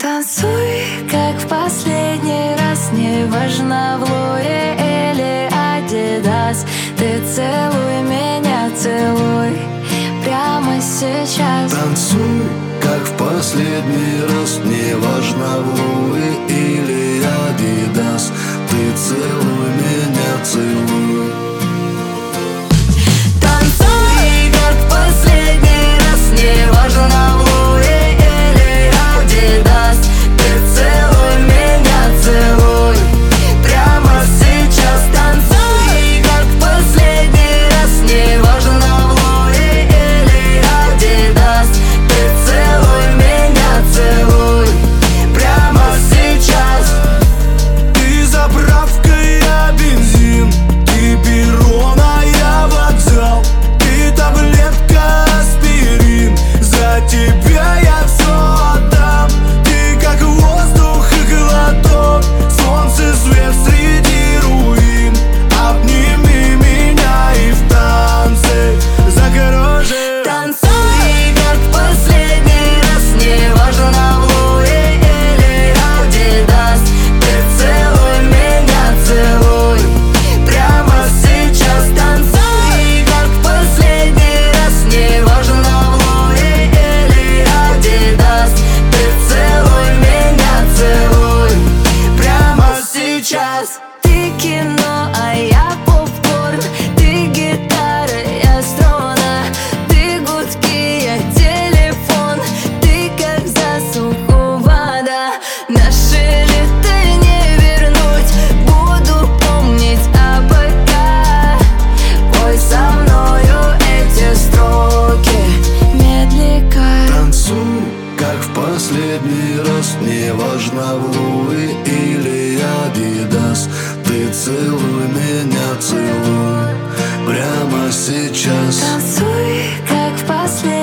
Танцуй, как в последний раз, не важно, в Луи или Адидас. Ты целуй меня, целуй прямо сейчас. Танцуй, как в последний раз, не важно, в Луи или Адидас. Ты целуй меня, целуй. Танцуй, как в последний раз, не важно, в Луи или Адидас. Ты целуй меня, целуй прямо сейчас. Танцуй, как в последний раз, не важно, в Луи или Адидас. Ты целуй меня, целуй прямо сейчас. Ты заправка, я бензин, ты перрон, а я вокзал. Ты таблетка, аспирин, за тебя я все отдам. Ты как воздух и глоток, солнце, свет среди руин. Обними меня и в танце закружи. Танцуй, как в последний раз, не важно, в Луи или Адидас. Ты целуй меня, целуй прямо сейчас. Танцуй, как в последний раз, не важно, в Луи или Адидас. Ты целуй меня, целуй прямо сейчас. Ты кино, а я попкорн. Ты гитара, я струна. Ты гудки, я телефон. Ты как засуху вода. Наши лета не вернуть. Буду помнить, а пока пой со мною эти строки медленно. Танцуй, как в последний раз, не важно, в Луи или Адидас. Ты целуй меня, целуй прямо сейчас. Танцуй, как в последний